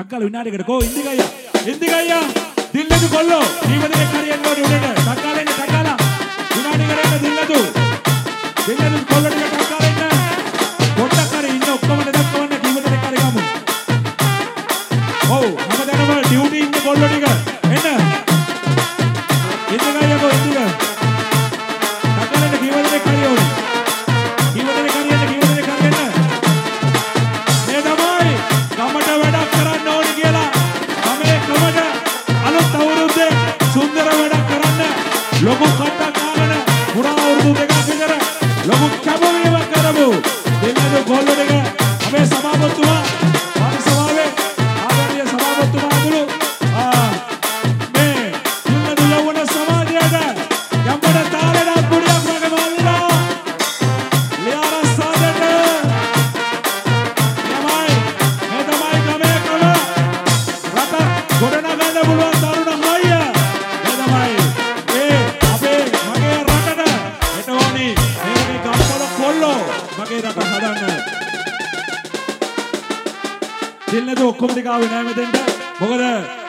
ටක්කල විනාඩියකට කෝ ඉන්දිකయ్యා දිල්ලතු කොල්ලෝ ජීවිතේ කරියෙන් ගොඩ උඩට ටක්කල එන්න ටක්කල විනාඩියකට දිල්ලතු කොල්ලෝ ටික ටක්කල එන්න පොඩ්ඩක් හරි ඉන්න ඔක්කොම දෙදක්වන්න ජීවිතේ කරි ගමු ඔව් හැමදාම ඩියුටි ඉන්න කොල්ලෝ ටික එන්න ඉන්දිකయ్యා කෝ ඉන්දික ටක්කල එන්න ජීවිතේ කරි ඕනේ ජීවිතේ කරි එන්න මේ තමයි ගමට වැඩක් කරන්න ඕනේ කියලා ගමේ ගමට අලුත් අවුරුද්දේ සුන්දර වැඩක් කරන්න ලොකු කට්ටක් දාගෙන පුරා අවුරුදු දෙකක් විතර ලොකු කැපවීමක් කරමු දෙන්නද ගෝල්ලෝ දෙක අපේ සභාපතිතුමා පාර්ශ්ව සභාවේ ආදරණීය සභාපතිතුමා ඇතුළු මේ දෙන්නද යවන සමාජයට ගම්බඩ තාලෙට පුඩියක් වගේ මාල්ලා ලියාර සාදට ගොඩනගන්න පුළුවන් තරුණ හයිය මේ තමයි ඒ අපේ මගේ රටට එතෝනි මේකේ ගම්පල කොල්ලෝ මගේ රට හදන්න දෙන්නද ඔක්කොම ටික ආවේ නෑ මෙතෙන්ට මොකද